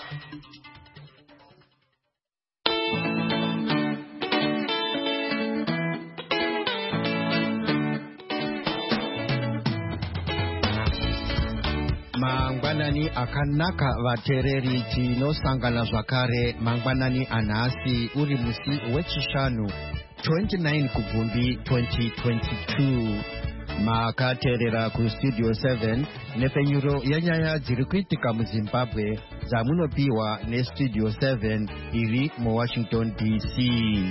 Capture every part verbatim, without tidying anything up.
Mangwanani akanaka vatereri tinosangana zvakare mangwanani anhasi uri musi wechishanu twenty-nine kubvumbi twenty twenty-two. Makateerera kustudio seven nepfenyuro yenyaya dziri kuitika muzimbabwe dzamunopiwa nestudio seven iri muwashington D C.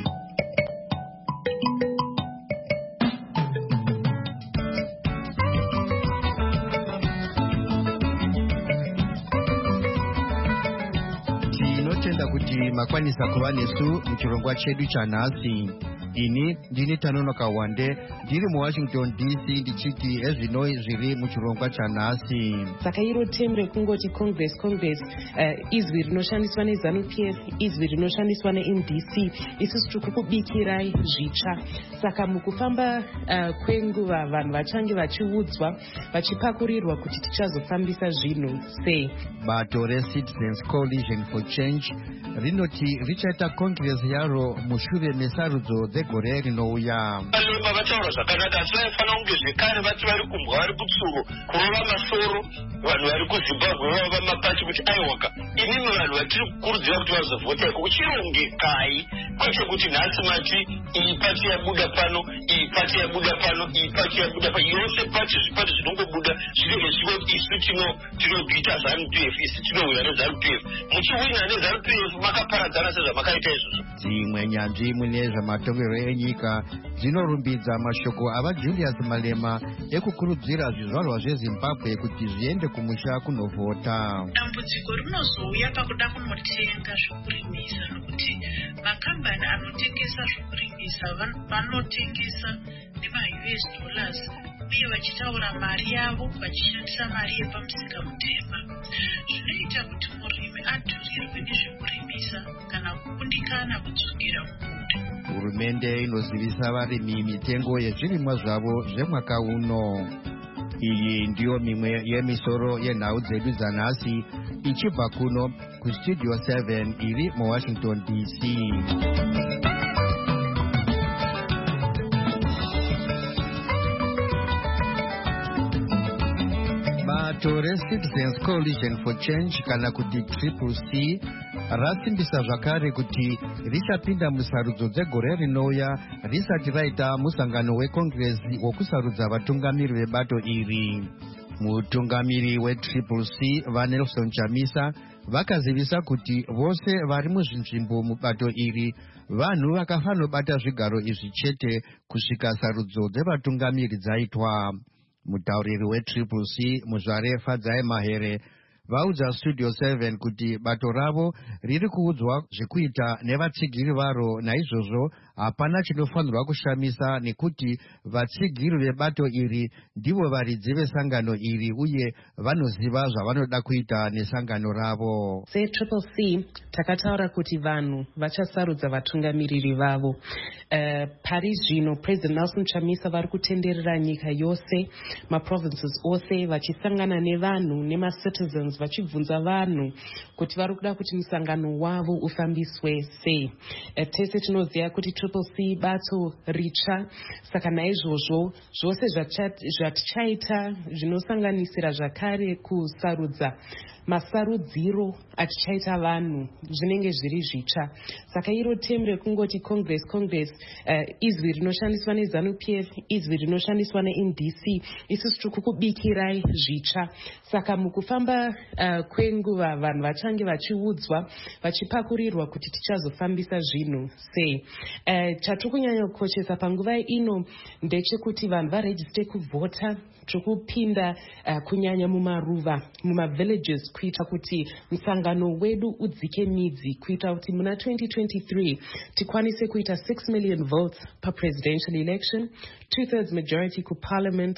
Tinotenda kuti makwanisa kuva nesu muchirongwa chedu chanhasi. Ini ndini Tanonoka Wande ndiri muwashington D C ndichiti ezvino zviri muchirongwa chanhasi. Saka iro temu rekungoti congress congress uh, izwi rinoshandiswa neZANU P F, izwi rinoshandiswa neM D C, isusu tiri kukubikirai zvitsva. Saka mukufamba uh, kwenguva vanhu vachange vachiudzwa vachipakurirwa kuti tichazofambisa zvinhu sei. Bato reCitizens Coalition for Change rinoti richaita congress yaro mushure mesarudzo dzegore rinouya. Vanhu vataura zvakanaka asi vaifana kunge zvekare vati vari kumbwa vari kutsuro kurova masoro vanhu vari kuZimbabwe vava mapachi kuti aiwaka inini vanhu vatiri kukurudzira kuti vazovhota iko kuchirongekai kwete kuti nhasi mati iyi pati yabuda pano iyi pati yabuda pano iyi pati yabuda pano yose pati zvipati zvinongobuda zvinenge zvivo isu tinokuita ZANU P F isu tinowina neZANU P F muchiwina neZANU P F makaparadzana sezvamakaita izvozvo. Dzimwe nyanzvi mune zvematongerwo enyika dzinorumbidza mashoko ava Julius Malema ekukurudzira zvizvarwa zveZimbabwe kuti zviende kumusha kunovhota. Dambudziko rinozouya pakuda kunotenga zvokurimisa nokuti makambani anotengesa zvokurimisa vanotengesa nema-U S dollars uye vachitaura mari yavo vachishandisa mari yepamusika mutema. Zvinoita kuti murimi adhurirwe nezvokurimisa kana kukundikana kudzokera mumunda. Hurumende inozivisa varimi mitengo yezvirimwa zvavo zvemwaka uno. Iyi ndiyo mimwe yemisoro yenhau dzedu dzanhasi ichibva kuno kustudio seven iri muwashington D C. Bato reCitizens Coalition for Change kana kuti Triple C rasimbisa zvakare kuti richapinda musarudzo dzegore rinouya risati raita musangano wekongresi wokusarudza vatungamiri vebato iri. Mutungamiri weTriple C vaNelson Chamisa vakazivisa kuti vose vari muzvinzvimbo mubato iri vanhu vakafanobata zvigaro izvi chete kusvika sarudzo dzevatungamiri dzaitwa. Mutauriri weTriple C Muzvare Fadzai Mahere vaudza studio seven kuti bato ravo riri kuudzwa zvekuita nevatsigiri varo, naizvozvo hapana chinofanirwa kushamisa nekuti vatsigiri vebato iri ndivo varidzi vesangano iri uye vanoziva zvavanoda kuita nesangano ravo. SeTriple C takataura kuti vanhu vachasarudza vatungamiriri vavo. Uh, pari zvino President Nelson Chamisa vari kutenderera nyika yose, maprovinces ose vachisangana nevanhu nema-citizens vachibvunza vanhu kuti vari kuda kuti musangano wavo ufambiswe sei. Uh, tese tinoziva kuti Triple C bato ritsva, saka naizvozvo zvose zvatichaita zvinosanganisira zvakare kusarudza masarudziro atichaita vanhu zvinenge zviri zvitsva. Saka iro temu rekungoti congress congress uh, izwi rinoshandiswa neZANU P F, izwi rinoshandiswa neM D C, isusu tiri kukubikirai zvitsva. Saka mukufamba uh, kwenguva vanhu vachange vachiudzwa vachipakurirwa kuti tichazofambisa zvinhu sei. Uh, chatiri kunyanya kukoshesa panguva ino ndechekuti vanhu varejiste kuvhota, tiri kupinda uh, kunyanya mumaruva mumavillages kuita kuti musangano wedu udzike midzi, kuita kuti muna twenty twenty-three tikwanise kuita six million votes per presidential election, two-thirds majority ku parliament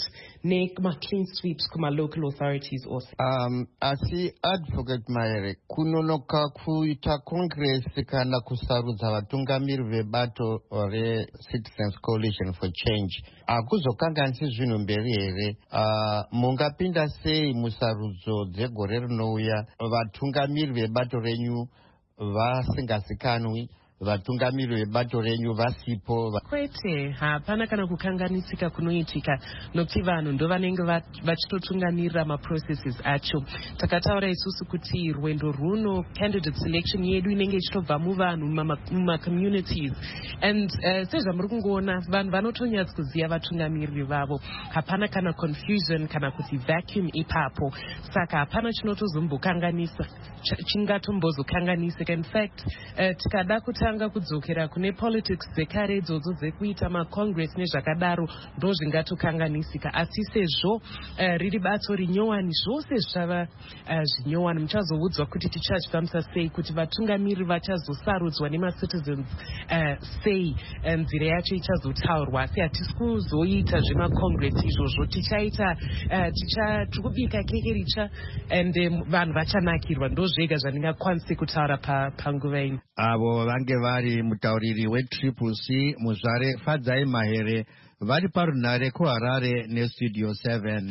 nema-clean sweeps kuma-local authorities also. Um, asi Advocate Maere, kunonoka kuita Congress kana kusarudza vatungamiri vebato re-Citizens Coalition for Change akuzokanganisi zvinhu mberi here. Uh, mungapinda sei musarudzo dzegore rinouya vatungamiri vebato renyu vasingazikanwi, vatungamiri vebato renyu vasipo? Kwete, hapana kana kukanganisika kunoitika nokuti vanhu ndo vanenge vachitotungamirira maprocesses acho. Takataura isusu kuti rwendo runo candidate selection yedu inenge ichitobva muvanhu mumacommunities, and uh, sezvamuri kungoona vanhu vanotonyatsa kuziva vatungamiriri vavo. Hapana kana confusion kana kuti vacuum ipapo, saka hapana chinotozombokanganisa chingatombozokanganisika. In fact, uh, tikada kutanga kudzokera kune politics dzekare idzodzo dzekuita macongress nezvakadaro ndo zvingatokanganisika, asi sezvo uh, riri bato rinyowani, zvose zvichava uh, zvinyowani. Muchazoudzwa kuti tichazvifambisa sei, kuti vatungamiri vachazosarudzwa nemacitizens uh, sei, nzira uh, yacho ichazotaurwa, asi hatisi kuzoita zvemacongress izvozvo. Tichaita uh, ticha tikubika keke richa and um, vanhu vachanakirwa. Ndo zvega zvandingakwanisi kutaura panguva ino. Avo vange vari mutauriri wetriple C Muzvare Fadzai Mahere vari parunare kuHarare nestudio seven.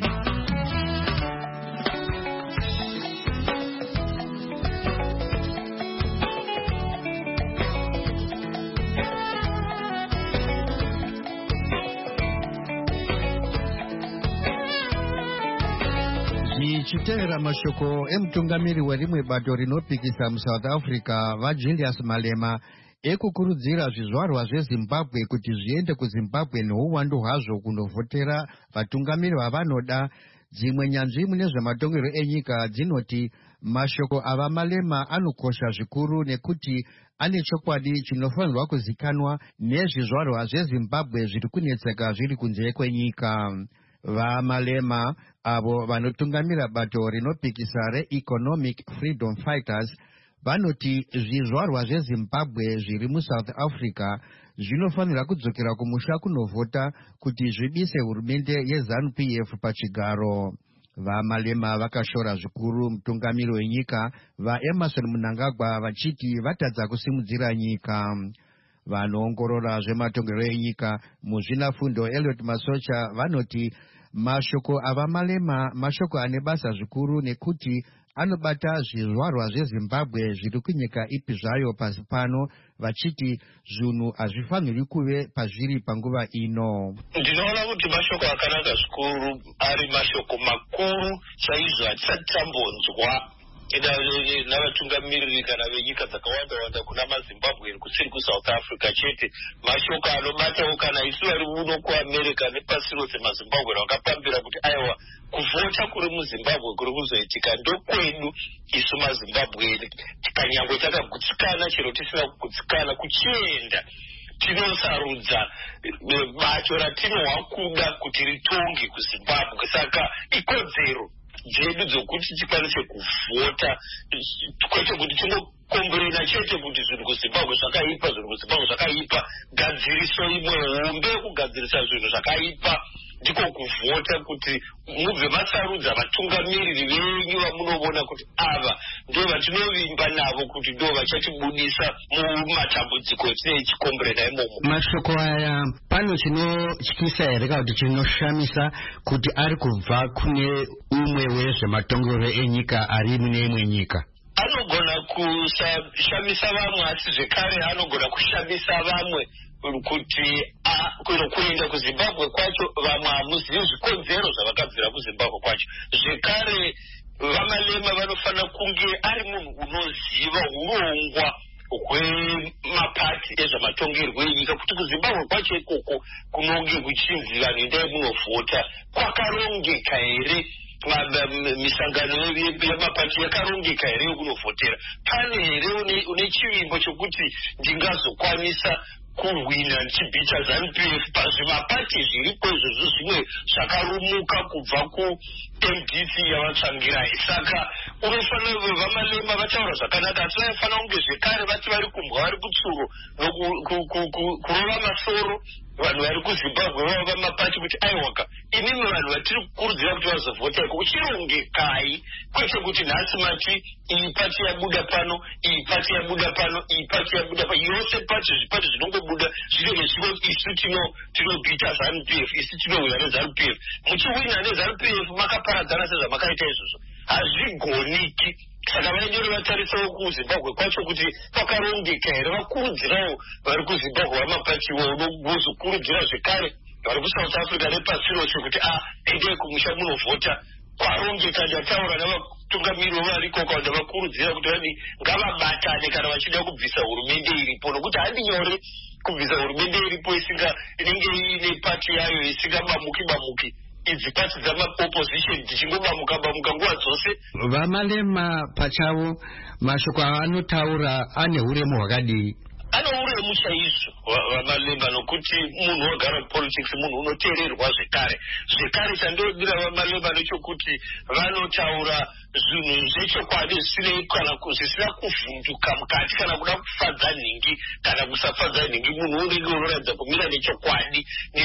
Chitera mashoko emutungamiri werimwe bato rinopikisa muSouth Africa vaJulius Malema ekukurudzira zvizvarwa zveZimbabwe kuti zviende kuZimbabwe neuwandu hwazvo kunovhotera vatungamiri vavanoda. Dzimwe nyanzvi mune zvematongerwo enyika dzinoti mashoko ava Malema anokosha zvikuru nekuti ane chokwadi chinofanirwa kuzikanwa nezvizvarwa zveZimbabwe zviri kunetseka zviri kunze kwenyika. VaMalema avo vanotungamira bato rinopikisa re-Economic Freedom Fighters vanoti zvizvarwa zveZimbabwe zviri muSouth Africa zvinofanira kudzokera kumusha kunovhota kuti zvibise hurumende yeZANU-P F pachigaro. VaMalema vakashora zvikuru mutungamiri wenyika vaEmerson Mnangagwa vachiti vatadza kusimudzira nyika. Vanoongorora zvematongerwo enyika muzvinafundo Elliot Masocha vanoti mashoko ava Malema mashoko ane basa zvikuru nekuti anobata zvizvarwa zveZimbabwe zviri kunyika ipi zvayo pasi pano, vachiti zvinhu hazvifaniri kuve pazviri panguva ino. Ndinoona kuti mashoko akanaka zvikuru ari mashoko makuru chaizvo atisati tambonzwa navatungamiriri kana venyika dzakawanda wanda kuna maZimbabwe kusiri kuSouth Africa chete. Mashoko anobatawo kana isu vari uno kuAmerica nepasi rose maZimbabwe vakapambira kuti aiwa kuvhota kuri muZimbabwe kuri kuzoitika ndokwedu isu maZimbabwe. Tikanyangwe takagutsikana chero tisina kugutsikana kuchienda tinosarudza bato ratinohwa kuda kuti ritonge kuZimbabwe. Saka ikodzero dzedu dzokuti tikwanise kuvhota, kwete kuti tingokomborena chete kuti zvinhu kuZimbabwe zvakaipa, zvinhu kuZimbabwe zvakaipa. Gadziriso imwe hombe kugadzirisa zvinhu zvakaipa ndiko kuvhota, kuti mubve masarudza vatungamiriri venyu vamunoona kuti ava ndo vatinovimba navo kuti ndo vachatibudisa mumatambudziko etinei chikomborena imomo. Mashoko aya pano chinotyisa here kana kuti chinoshamisa kuti ari kubva kune umwe wezvematongero enyika ari mune imwe nyika? Anogona kushamisa vamwe asi zvekare anogona kushamisa vamwe kuti kuenda kuZimbabwe kwacho vamwe hamuzivi zvikonzero zvavakabvira kuZimbabwe kwacho. Zvekare vaMalema vanofanira kunge ari munhu unoziva urongwa hwemapati ezvamatongerwo enyika, kuti kuZimbabwe kwacho ikoko kunonge kuchinzi vanhu endai munovhota kwakarongeka here, misangano yamapati yakarongeka here yokunovhotera. Pane here une chivimbo chokuti ndingazokwanisa kuhwina ndichibhita ZANU-P F pazvimapati zviripo izvozvo zvimwe zvakarumuka kubva ku-M D C yavatsvangirai. Saka unofanira vaMalema vataura zvakanaka, asi vaifanira kunge zvekare vati vari kumbwa vari kutsuro kurova masoro vanhu vari kuzimbabwe vava vamapati kuti aiwaka inini vanhu vatiri kukurudzira kuti vazovhota iko uchirongekai kwete kuti nhasi mati iyi pati yabuda pano iyi pati yabuda pano iyi pati yabuda pano yose pati zvipati zvinongobuda zvinenge zvino isu tinobhita zanu p f isu tinowina nezanu p f muchiwina nezanu p f makaparadzana sezvamakaita izvozvo hazvigoniki saka vaendero vatarisawo kuzimbabwe kwacho kuti pakarongeka here vakurudzirawo vari kuzimbabwe vamapatiwo unozokurudzira zvekare vari kusouth africa nepasi rose kuti a endei kumusha munovhota kwarongeka ndataura navatungamiriro variko kwa ndavakurudzira kuti vadi ngavabatane kana vachida kubvisa hurumende iripo nokuti handi nyore kubvisa hurumende iripo isinga inenge iine pati yayo isingabamuki bamuki idzi pati dzamaopposition dzichingobamuka bamuka nguva dzose. Vamalema pachavo mashoko avanotaura ane uremu hwakadii? Ano uremu chaizvo vamalema nokuti munhu wagara politics munhu unoteererwa zvekare zvekare chandodira vamalema nechokuti vanotaura zvinhu zvechokwadi zvisinei kana zvisina kuvhunduka mukati kana kuda kufadza nhingi kana kusafadza nhingi munhu unenge unoratidza kumira nechokwadi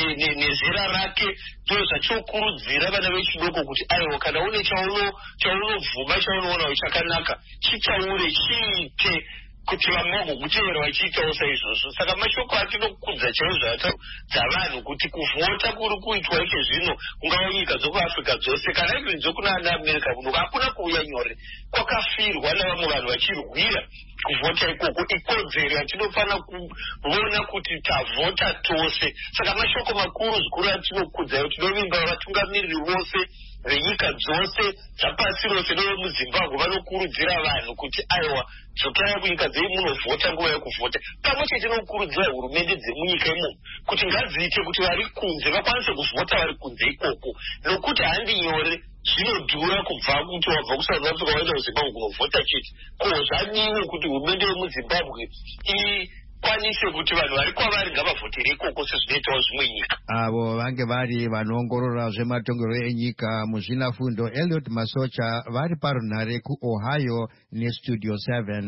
nezera rake ndo zvachokurudzira vana vechidoko kuti aiwa kana une chaunovhuma chaunoona chakanaka chitaure chiite kuti vamwe vagokuteera vachiitawo saizvozvo saka mashoko atinokudza chaizvo dzavanhu kuti kuvhota kuri kuitwa ike zvino kungava nyika dzokuafrica dzose kana izvi dzokuna ana america kuno hakuna kuuya nyore kwakafirwa navamwe vanhu vachirwira kuvhota ikoko ikodzero yatinofanira kuona kuti tavhota tose saka mashoko makuru zvikuru atinokudzayo tinovimba vatungamiriri vose venyika dzose dzapasi rose nevemuzimbabwe vanokurudzira vanhu kuti aiwa dzokai kunyika dzei munovhota nguva yekuvhota pamwe chete nokukurudzira hurumende dzemunyika imomo kuti ngadziite kuti vari kunze vakwanise kuvhota vari kunze ikoko nokuti handi nyore zvinodhura kubva kuti wabva kusouth africa waenda kuzimbabwe kunovhota chete ko zvadiwe kuti hurumende yemuzimbabwe ikwanise kuti vanhu vari kwavari ngavavhotere ikoko sezvinoitawo zvimwe nyika. Avo vange vari vanoongorora zvematongerwo enyika muzvinafundo Eliot Masocha vari parunhare kuOhio nestudio seven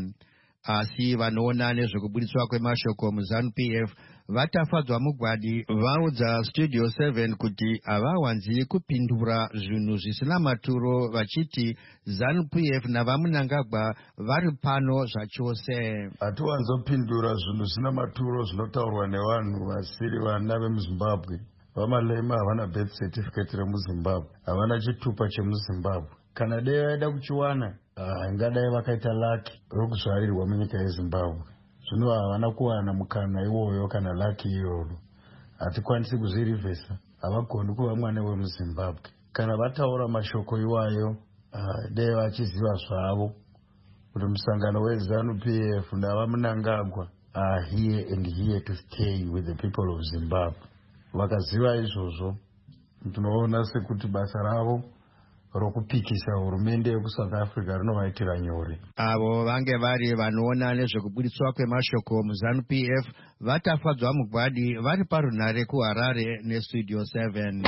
asi vanoona nezvekubudiswa kwemashoko muzanu p f vatafadzwa mugwadi vaudza studio seven kuti havawanzi kupindura zvinhu zvisina maturo vachiti zanu p f navamunangagwa vari pano zvachose. hatiwanzopindura zvinhu zvisina maturo zvinotaurwa nevanhu vasiri vana vemuzimbabwe. Vamalema havana birth certificate remuzimbabwe, havana chitupa chemuzimbabwe. Kana dai vaida kuchiwana ingadai vakaita laki rokuzvarirwa munyika yezimbabwe. Zvino havana kuwana mukana iwoyo kana laki iyoyo. Hatikwanisi kuzvirivhesa, havagoni kuva mwana wemuzimbabwe. Kana vataura mashoko iwayo dai vachiziva zvavo kuti musangano wezanu p f navamunangagwa are here and here to stay with the people of Zimbabwe. Vakaziva izvozvo tinoona sekuti basa ravo rokupikisa hurumende yekusouth africa rinovaitira nyore. Avo vange vari vanoona nezvekubudiswa kwemashoko muzanu p f vatafadzwa mugwadi vari parunhare kuharare nestudio seven.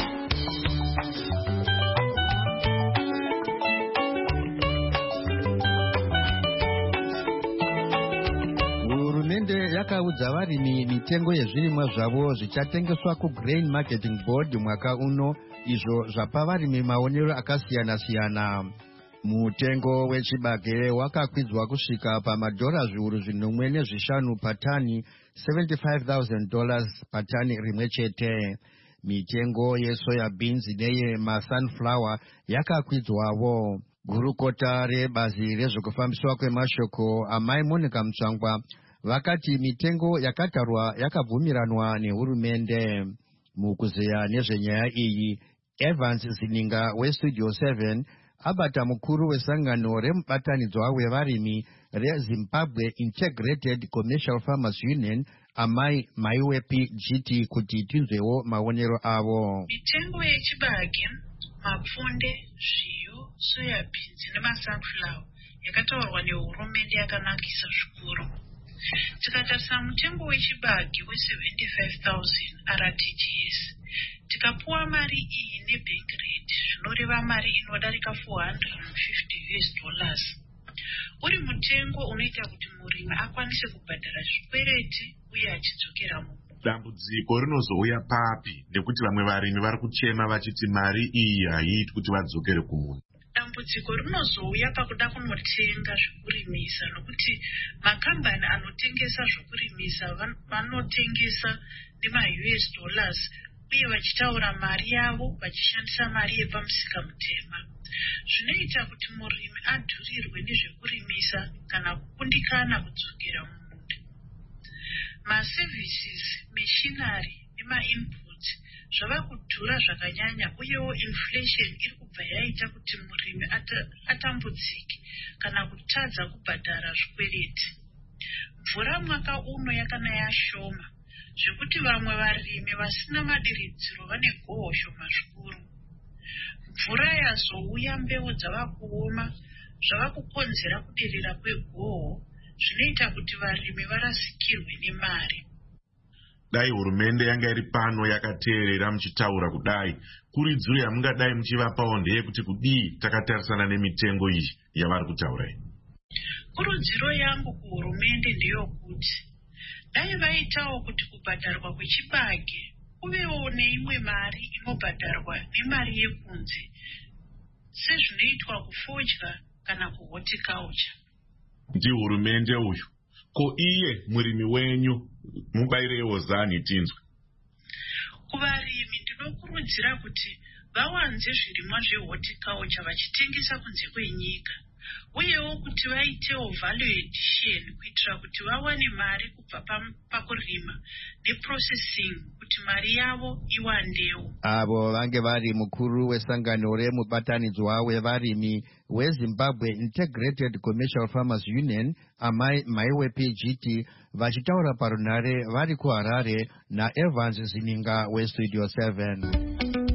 Hurumende yakaudza varimi mitengo yezvirimwa zvavo zvichatengeswa kuGrain Marketing Board mwaka uno, izvo zvapa varimi maonero akasiyana-siyana. Mutengo wechibage wakakwidzwa kusvika pamadhora zviuru zvinomwe nezvishanu patani, seventy-five thousand dollars patani rimwe chete. Mitengo yesoya beans neye masunflower yakakwidzwawo. Gurukota rebazi rezvekufambiswa kwemashoko amai Monica Mutsvangwa vakati mitengo yakatarwa yakabvumiranwa nehurumende. Mukuzeya nezvenyaya iyi, Evans Zininga westudio seven abata mukuru wesangano remubatanidzwa wevarimi reZimbabwe Integrated Commercial Farmers Union amai Maiwepi G T kuti tinzwewo maonero avo. Mitengo yechibage, mapfunde, zviyo, soya beans nemasunflower yakataurwa nehurumende yakanakisa zvikuru. Tikatarisa mutengo wechibage we seventy-five thousand R T G S, tikapuwa mari iyi nebank rate zvinoreva mari inodarika four hundred fifty U S dollars. Uri mutengo unoita kuti murimi akwanise kubhadhara zvikwereti uye achidzokera dambudziko rinozouya papi nekuti vamwe varimi vari kuchema vachiti mari iyi haiiti kuti vadzokere kumunda? Dambudziko rinozouya pakuda kunotenga zvokurimisa, nokuti makambani anotengesa zvokurimisa vanotengesa nema-U S dollars uye vachitaura mari yavo vachishandisa mari yepamusika mutema. Zvinoita kuti murimi adhurirwe nezvekurimisa kana kukundikana kudzokera mumunda. Ma-services, machinery nema-inputs zvava kudhura zvakanyanya, uyewo inflation iri kubva yaita kuti murimi atambudzike kana kutadza kubhadhara zvikwereti. Mvura mwaka uno yakanaya shoma zvekuti vamwe varimi vasina madiridziro vane goho shoma zvikuru. Mvura yazouya mbeu dzava kuoma zvava kukonzera kuderera kwegoho, zvinoita kuti varimi varasikirwe nemari. Dai hurumende yanga iri pano yakateerera muchitaura kudai, kuridziro yamungadai muchivapawo ndeyekuti kudii takatarisana nemitengo iyi yavari kutaura iyi? Kurudziro yangu kuhurumende ndeyokuti dai vaitawo kuti kubhadharwa kwechibage kuvewo neimwe mari inobhadharwa nemari yekunze sezvinoitwa kufodya kana kuhorticulture. Ndi hurumende uyu, ko iye murimi wenyu mubairewo zani tinzwe? Kuvarimi ndinokurudzira kuti vawanze zvirimwa zvehorticulture vachitengesa kunze kwenyika, uyewo kuti vaitewo value addition kuitira kuti vawane mari kubva pakurima neprocessing kuti mari yavo iwandewo. Avo vange vari mukuru wesangano remubatanidzwa wevarimi weZimbabwe Integrated Commercial Farmers Union amai maiwe P G T vachitaura parunhare vari kuHarare naEvans Zininga weStudio seven.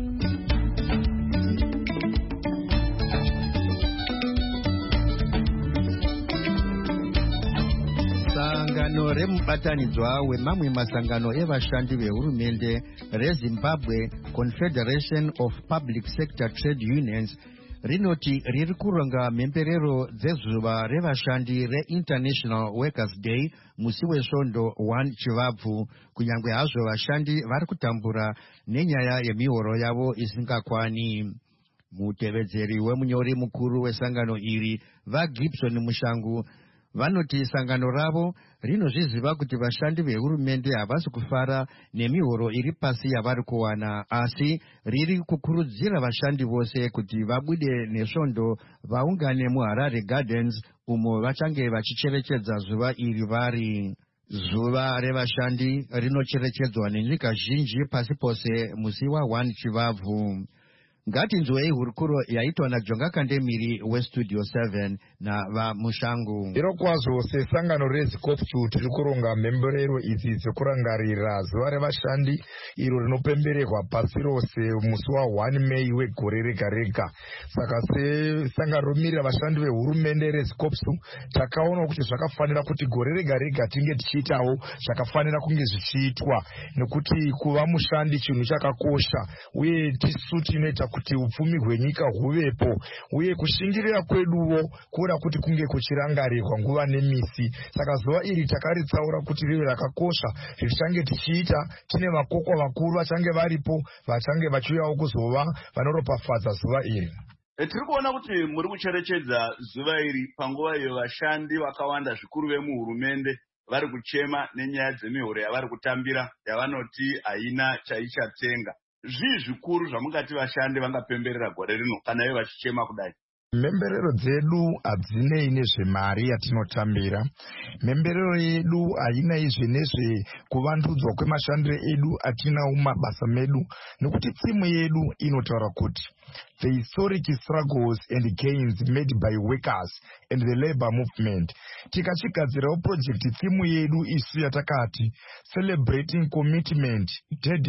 Sangano remubatanidzwa wemamwe masangano evashandi vehurumende reZimbabwe Confederation of Public Sector Trade Unions rinoti riri kuronga mhemberero dzezuva revashandi reInternational Workers' Day musi wesvondo one Chivabvu, kunyange hazvo vashandi vari kutambura nenyaya yemihoro yavo isingakwani. Mutevedzeri wemunyori mukuru wesangano iri vaGibson Mushangu vanoti sangano ravo rinozviziva kuti vashandi vehurumende havasi kufara nemihoro iri pasi yavari kuwana, asi riri kukurudzira vashandi vose kuti vabude nesvondo vaungane muHarare Gardens umo vachange vachicherechedza zuva iri vari. Zuva revashandi rinocherechedzwa nenyika zhinji pasi pose musi wa one Chivabvu. Ngatinzwei hurukuro yaitwa naJonga Kandemiri weStudio seven navaMushangu. Iro kwazvo sesangano reZikopsu tiri kuronga mhemberero idzi dzekurangarira zuva revashandi iro rinopemberekwa pasi rose musi wa one Mei wegore rega rega. Saka sesangano romirira vashandi vehurumende reZikopsu takaona kuti zvakafanira kuti gore rega rega tinge tichiitawo zvakafanira kunge zvichiitwa, nekuti kuva mushandi chinhu chakakosha uye tisu tinoita kuti upfumi hwenyika huvepo, uye kushingirira kweduwo kuda kuti kunge kuchirangarirwa nguva nemisi. Saka zuva iri takaritsaura kuti rive rakakosha zvichange tichiita tine makoko makuru vachange varipo vachange vachiuyawo kuzova vanoropafadza zuva iri. Tiri kuona kuti muri kucherechedza zuva iri panguva iyo vashandi vakawanda zvikuru vemuhurumende vari kuchema nenyaya dzemihoro yavari kutambira yavanoti haina chaichatenga. Zvii zvikuru zvamungati vashandi vangapemberera gore rino kana ivo vachichema kudai? Mhemberero dzedu hadzinei nezvemari yatinotambira. Mhemberero yedu haina izve nezve kuvandudzwa kwemashandiro edu atinawo mumabasa medu, nekuti tsimu yedu inotaura kuti the historic struggles and gains made by workers and the labor movement. Tikachigadzirawo project tsimu yedu isu yatakati celebrating commitment,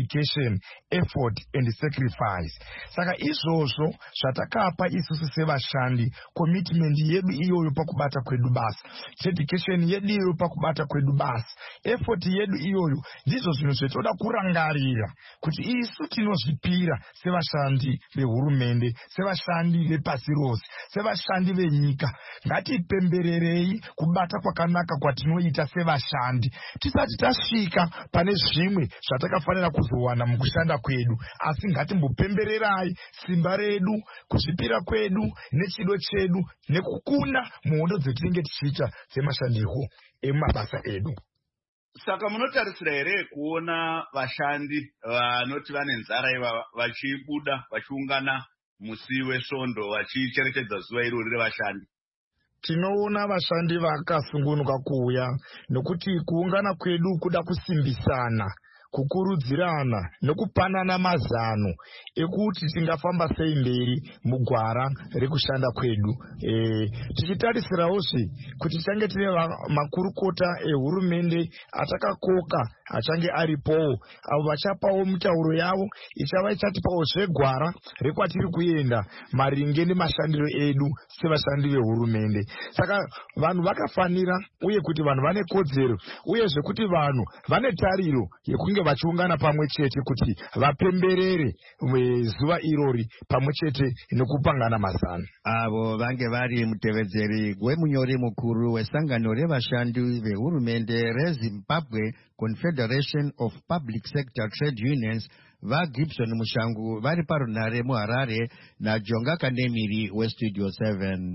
dedication, effort and sacrifice. Saka izvozvo zvatakapa isusu sevashandi sevashandi, commitment yedu iyoyo pakubata kwedu basa, dedication yedu iyoyo pakubata kwedu basa, effort yedu iyoyo ndizvo zvinhu zvetoda kurangarira kuti isu tinozvipira sevashandi vehurumende, sevashandi vepasi rose, sevashandi venyika. Ngatipembererei kubata kwakanaka kwatinoita sevashandi tisati tasvika pane zvimwe zvatakafanira kuzowana mukushanda kwedu, asi ngatimbopembererai simba redu, kuzvipira kwedu nechido chedu nekukunda muhondo dzetinenge tichiita dzemashandirwo emabasa edu. Saka munotarisira here kuona vashandi vanoti vane nzara iva vachibuda vachiungana musi wesvondo vachicherechedza zuva irori revashandi? Tinoona vashandi vakasungunuka kuuya nokuti kuungana kwedu kuda kusimbisana, kukurudzirana nekupanana mazano ekuti tingafamba sei mberi mugwara rekushanda kwedu. E, tichitarisirawo kuti tichange tine makurukota ehurumende atakakoka achange aripowo, avo vachapawo mitauro yavo ichava ichatipawo zvegwara rekwatiri kuenda maringe nemashandiro edu sevashandi vehurumende. Saka vanhu vakafanira, uye kuti vanhu vane kodzero, uye zvekuti vanhu vane tariro yekunge vachiungana pamwe chete kuti vapemberere zuva irori pamwe chete nekupangana mazano. Avo vange vari mutevedzeri wemunyori mukuru wesangano revashandi vehurumende reZimbabwe Confederation of Public Sector Trade Unions, vaGibson Mushangu vari parunhare muHarare naJonga Kanemiri weStudio seven.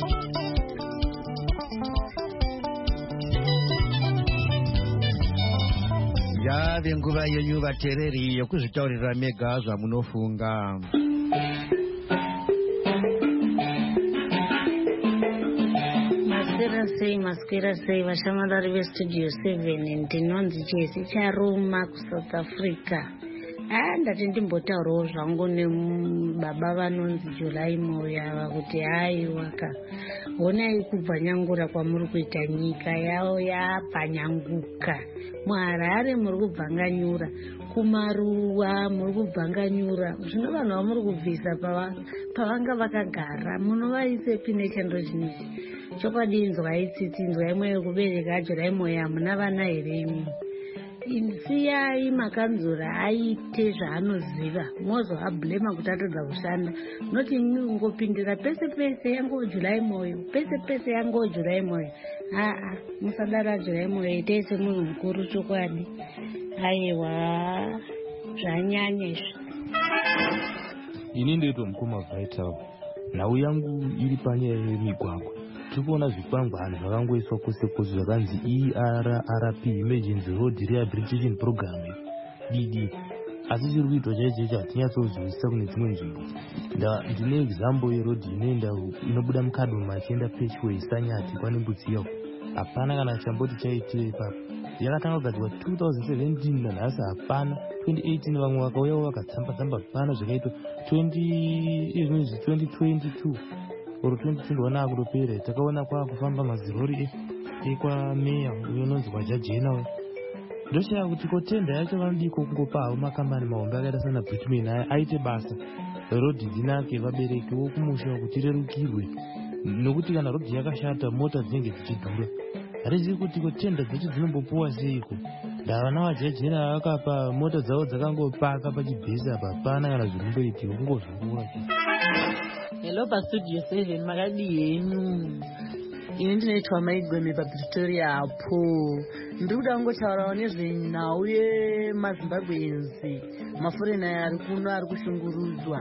Yave nguva yenyu vateereri yokuzvitaurira mega zvamunofunga. Maswera sei, maswera sei vashamarari veStudio seven, ndinonzi Jesi Charuma kuSouth Africa. Ah, ndati ndimbotaurawo zvangu nebaba vanonzi Julai Moya vakuti hai waka honai kubvanyangura kwamuri kuita nyika yavo yabvanyanguka. muHarare muri kubvanganyura, kumaruwa muri kubvanganyura, zvino vanhu vamuri kubvisa pavanga vakagara munovaisepi nechando chiniki. Chokwadi inzwai tsitsi, inzwai mweyo kubereka Julai Moya, hamuna vana here imwe? Siyai makanzura aite zvaanoziva, mozoabhlema kuti atodza kushanda. Noti ngopindira pese pese yango Julai Moyo, pese pese yango Julai Moyo. Aa, musadara Julai Moyo, itei semunhu mukuru chokwadi. Aiwa, zvanyanya izvi. Ini ndoitwa mukoma Vital. Nhau yangu iri panyaya yemigwagwa. Tikuona zvikwangwani zvakangoiswa kwese kwese zvakanzi E R R P, Emergency Road Rehabilitation Program, D D. Asi chiri kuitwa chaicho hatinyatsouzwisisa kune dzimwe nzvimbo. Ndine example yerodhi inoenda inobuda muKadoma achienda Patchway Sanyati pane Mbudziyo. Hapana kana chamboti chaitiwa ipapo. Yakatanga kugadzirwa two thousand seventeen nanhasi hapana. twenty eighteen vamwe vakauyawo vakatsamba tsamba hapana zvakaitwa. twenty twenty-two oro twenty twenty-one akutopera takaona kwakufamba mazirori ekwameya uyo unonzi kwaJajena. Ndoshaya kuti kotenda yacho vanodiko kungopawo makambani mahombe akaita sana Britman aya aite basa rodhi dzinake vabereki wokumusha kuti rerukirwe, nokuti kana rodhi yakashata mota dzinenge dzichidhura. Harizivi kuti kotenda dzacho dzinombopuwa seiko. Ndavana vaJajena vakapa mota dzavo dzakangopaka pachibhesi apa hapana kana zvinomboitiwa kungozvungura. Hello paStudio seven, makadii henyu? Ini ndinoitwa Maigweme paPretoria apo. Ndiri kuda kungotaurawo nezvenhau yemaZimbabwenzi, mafurena ari kuno ari kushungurudzwa.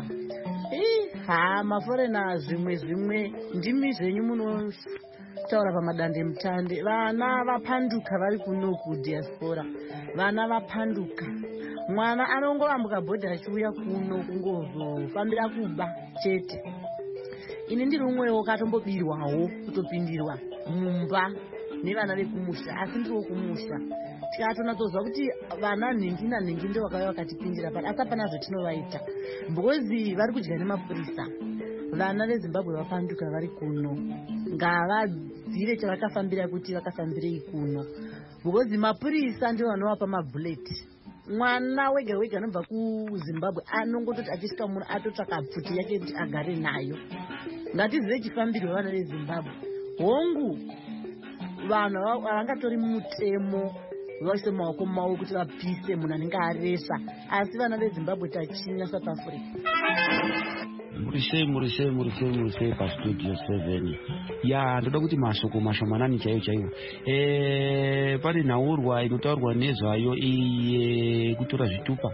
Ha, mafurena zvimwe zvimwe ndimi zvenyu munotaura pamadande mutande. Vana vapanduka vari kuno kudiaspora, vana vapanduka. Mwana anongovambuka bhodha achiuya kuno kungozofambira kuba chete. Ini ndiri umwewo katombobirwawo kutopindirwa mumba nevana vekumusha, asi ndiri wokumusha. Tikatonatozwa kuti vana nhingi nanhingi ndo vakauya vakatipindira pano, asi hapana zvetinovaita because vari kudya nemapurisa. Vana veZimbabwe vapanduka vari kuno, ngavadzire chavakafambira kuti vakafambirei kuno, because mapurisa ndio vanovapa mabhuleti. Mwana wega wega anobva kuZimbabwe anongototi achisvika muno atotsvaka bvuti yake kuti agare nayo. ngatizive chifambiro vana vezimbabwe. Hongu vanhu havangatori mutemo vaise maoko mavo kuti vapise munhu anenge aresa, asi vana vezimbabwe tachinya South Africa. Murisei murisei murisei murisei pastudio seven. Ya ndoda kuti mashoko mashomanani chaiwo chaiwo. Eh pane nhaurwa inotaurwa nezvayo iye kutora zvitupa.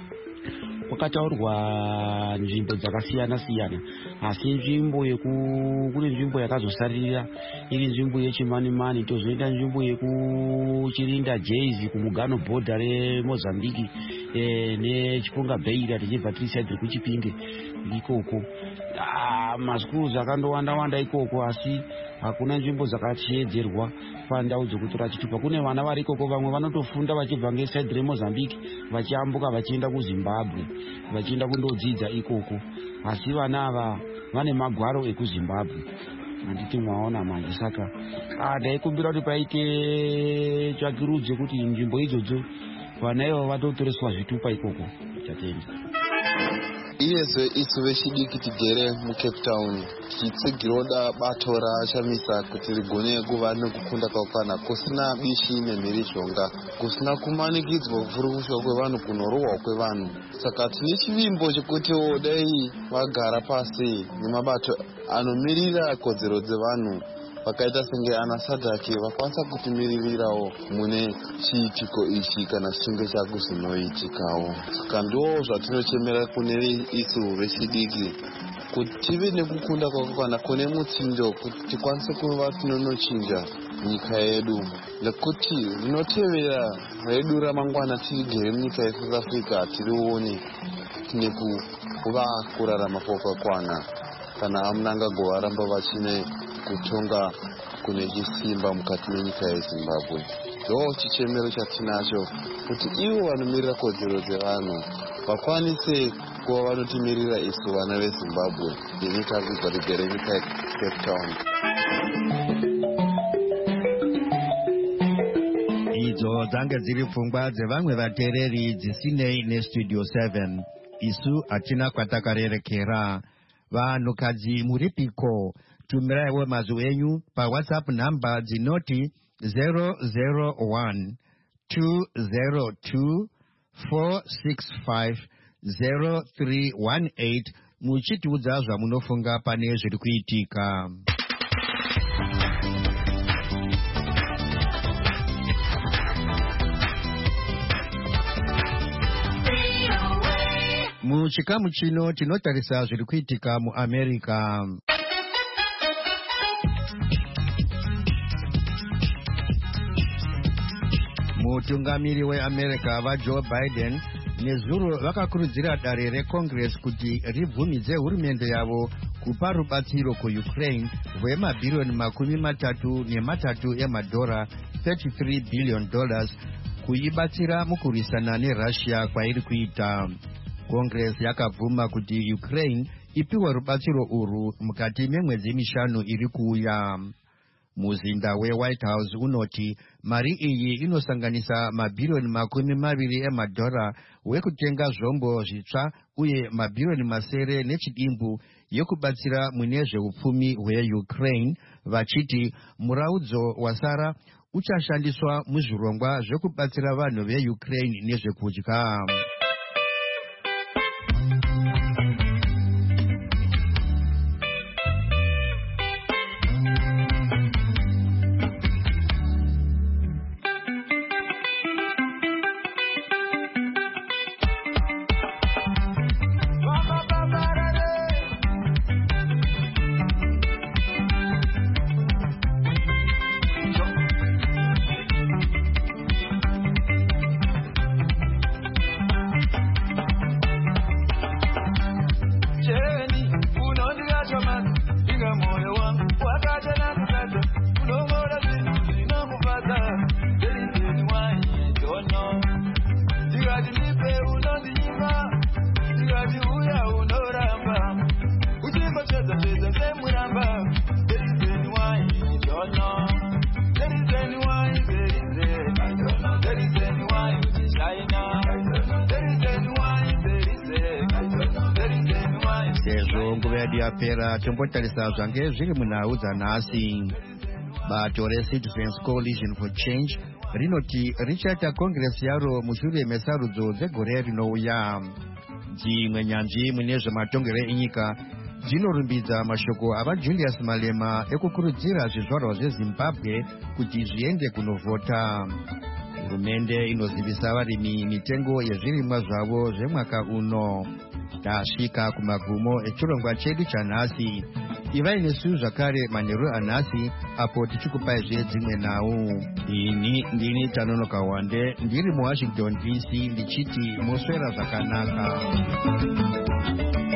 Kwakataurwa nzvimbo dzakasiyana siyana, asi nzvimbo yeku kune nzvimbo yakazosarira iri nzvimbo yechimani mani, tozoenda nzvimbo yekuchirinda Jayz kumugano border reMozambique eh nechipunga Beira tichibva tiriside kuchipinge ikoko. Ah maschools akandowanda wanda ikoko, asi hakuna nzvimbo dzakachiedzerwa pandau dzokutora chitupa. Kune vana vari ikoko, vamwe vanotofunda vachibva ngeside reMozambique vachiambuka vachienda kuZimbabwe vachienda kundodzidza ikoko, asi vana ava vane magwaro ekuZimbabwe. Handiti mwaona manje, saka ndaikumbira kuti paite tsvakirudzo kuti nzvimbo idzodzo vana ivo vatotoreswa zvitupa ikoko. Chatenda iyezve isu vechidiki tigere muCape Town tichitsigirwa bato raShamisa kuti rigone kuva nekukunda kwakwana kusina bishi nemhirizhonga, kusina kumanikidzwa kufurukushwa kwevanhu, kunorohwa kwevanhu. Saka tine chivimbo chekuti dai vagara pasi nemabato anomirira kodzero dzevanhu vakaita senge ana Sadaki vakwanisa kutimiririrawo mune chiitiko ichi kana chinge chakuzinoitikawo. Saka ndo zvatinochemera kune isu vechidiki, kuti tive nekukunda kwakakwana kune mutsindo, kuti tikwanise kuva tinonochinja nyika yedu, nekuti rinotevera redu ramangwana tirigere munyika yeSouth Africa tirione tine kuva kurarama kwakakwana kana amunangagova varamba vachine kutonga kune chisimba mukati menyika yeZimbabwe. Ndo chichemero chatinacho, kuti ivo vanomirira kodzero dzevanhu vakwanise kuva vanotimirira isu vana veZimbabwe yenyika kubva tigere nyika yeCape Town. Idzo dzange dziri pfungwa dzevamwe vateereri dzisinei nestudio seven. Isu hatina kwatakarerekera. Vanhukadzi muripiko? Tumiraiwo mazwi enyu paWhatsApp namba dzinoti zero zero one two zero two four six five zero three one eight muchitiudza zvamunofunga pane zviri kuitika. Muchikamu chino tinotarisa zviri kuitika muAmerica. Mutungamiri weAmerica vaJoe Biden nezuro vakakurudzira dare reCongress kuti ribvumidze hurumende yavo kupa rubatsiro kuUkraine rwemabhirioni makumi matatu nematatu emadhora thirty-three billion dollars kuibatsira mukurwisana neRussia kwairi kuita. Congress yakabvuma kuti Ukraine ipiwe rubatsiro urwu mukati memwedzi mishanu iri kuuya. Muzinda weWhite House unoti mari iyi inosanganisa mabhirioni makumi maviri emadhora wekutenga zvombo zvitsva uye mabhirioni masere nechidimbu yekubatsira mune zveupfumi hweUkraine, vachiti muraudzo wasara uchashandiswa muzvirongwa zvekubatsira vanhu veUkraine nezvekudya. wedu yapera tombotarisa zvange zviri munhau dzanhasi. Bato reCitizens Coalition for Change rinoti richaita kongresi yaro mushure mesarudzo dzegore rinouya. Dzimwe nyanzvi mune zvematongero enyika dzinorumbidza mashoko avaJulius Malema ekukurudzira zvizvarwa zveZimbabwe kuti zviende kunovhota. Hurumende inozivisa varimi mitengo yezvirimwa zvavo zvemwaka uno. Tasvika kumagumo echirongwa chedu chanhasi. Ivai nesu zvakare manheru anhasi apo tichikupai dzimwe nhau. Ini ndini Tanonoka Wande ndiri muWashington D C ndichiti moswera zvakanaka.